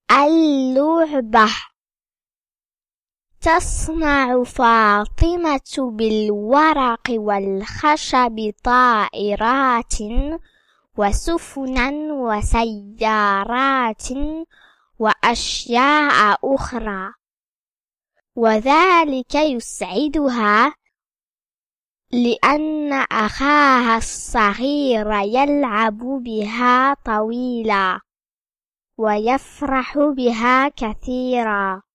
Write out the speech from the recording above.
اللعبة. تصنع فاطمة بالورق والخشب طائرات وسفنا وسيارات وأشياء أخرى، وذلك يسعدها لأن أخاها الصغير يلعب بها طويلا ويفرح بها كثيرا.